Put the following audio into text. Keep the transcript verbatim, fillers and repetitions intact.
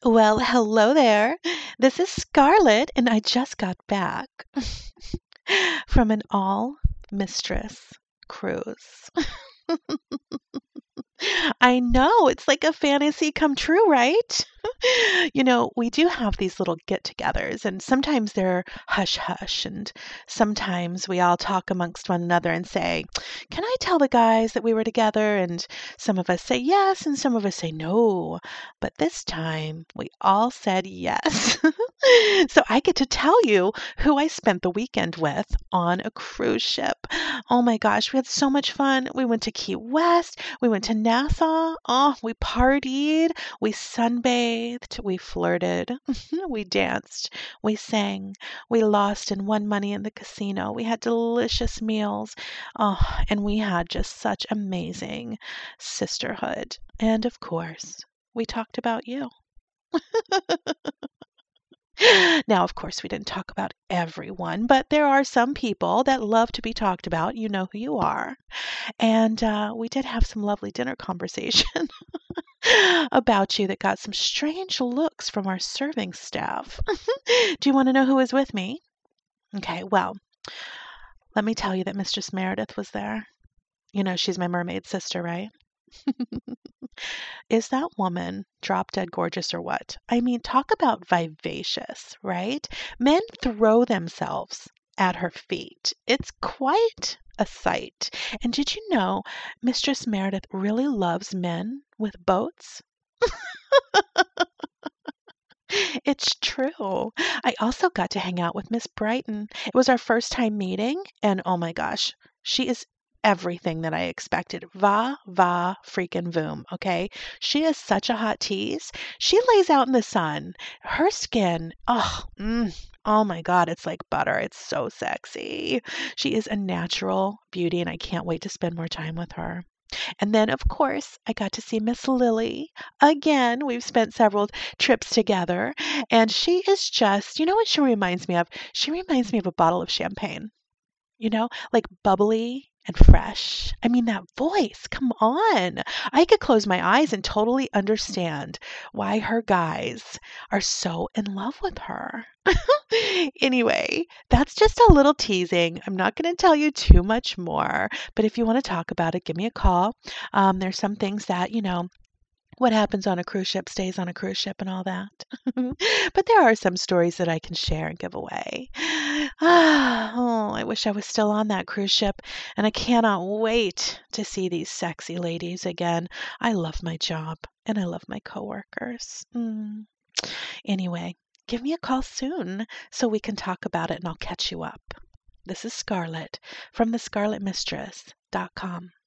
Well, hello there. This is Scarlett, and I just got back from an all mistress cruise. I know, it's like a fantasy come true, right? You know, we do have these little get togethers, and sometimes they're hush hush, and sometimes we all talk amongst one another and say, "Can I tell the guys that we were together?" And some of us say yes, and some of us say no. But this time, we all said yes. So I get to tell you who I spent the weekend with on a cruise ship. Oh my gosh, we had so much fun. We went to Key West, we went to Nassau. Oh, we partied, we sunbathed, we flirted, we danced, we sang, we lost and won money in the casino. We had delicious meals. Oh, and we had just such amazing sisterhood. And of course, we talked about you. Now, of course, we didn't talk about everyone, but there are some people that love to be talked about. You know who you are. And uh, we did have some lovely dinner conversation about you that got some strange looks from our serving staff. Do you want to know who was with me? Okay, well, let me tell you that Mistress Meredith was there. You know, she's my mermaid sister, right? Is that woman drop dead gorgeous or what? I mean, talk about vivacious, right? Men throw themselves at her feet. It's quite a sight. And did you know Mistress Meredith really loves men with boats? It's true. I also got to hang out with Miss Brighton. It was our first time meeting, and oh my gosh, she is everything that I expected. Va, va, freaking voom, okay? She is such a hot tease. She lays out in the sun. Her skin, oh, mm, oh my God, it's like butter. It's so sexy. She is a natural beauty, and I can't wait to spend more time with her. And then, of course, I got to see Miss Lily. Again, we've spent several trips together, and she is just, you know what she reminds me of? She reminds me of a bottle of champagne, you know, like bubbly and fresh. I mean, that voice, come on. I could close my eyes and totally understand why her guys are so in love with her. Anyway, that's just a little teasing. I'm not going to tell you too much more, but if you want to talk about it, give me a call. Um, there's some things that, you know, what happens on a cruise ship stays on a cruise ship and all that. But there are some stories that I can share and give away. Ah, oh, I wish I was still on that cruise ship, and I cannot wait to see these sexy ladies again. I love my job, and I love my coworkers. Mm. Anyway, give me a call soon so we can talk about it and I'll catch you up. This is Scarlett from the scarlet mistress dot com.